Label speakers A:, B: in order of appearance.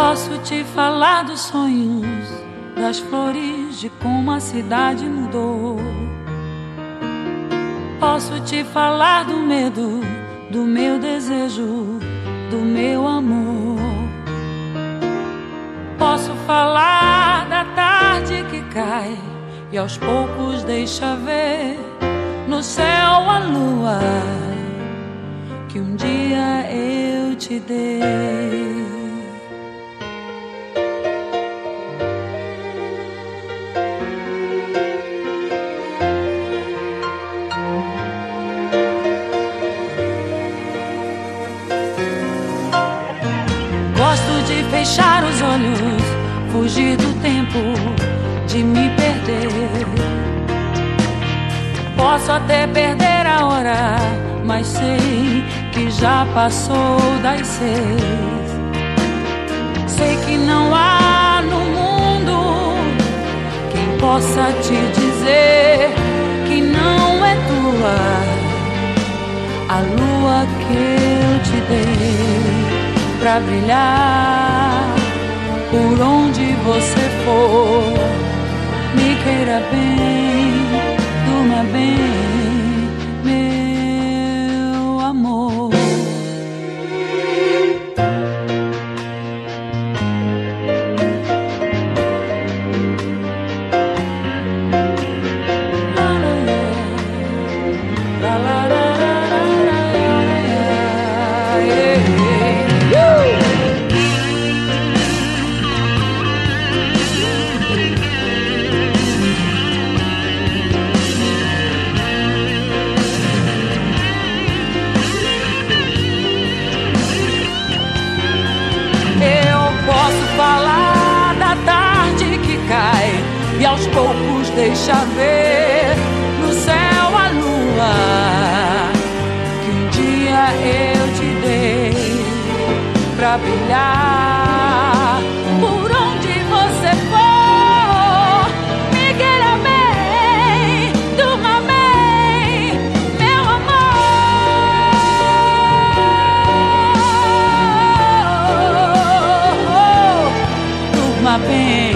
A: Posso te falar dos sonhos, das flores, de como a cidade mudou. Posso te falar do medo, do meu desejo, do meu amor. Posso falar da tarde que cai e aos poucos deixa ver no céu a lua que um dia eu te dei. Gosto de fechar os olhos, fugir do tempo, de me perder. Posso até perder a hora, mas sei que já passou das 6. Sei que não há no mundo quem possa te dizer que não é tua a lua que eu te dei pra brilhar por onde você for. Me queira bem, durma bem, meu amor. Falar da tarde que cai e aos poucos deixa ver no céu a lua que um dia eu te dei pra brilhar por onde você for. Me queira bem, durma bem, meu amor. Durma bem.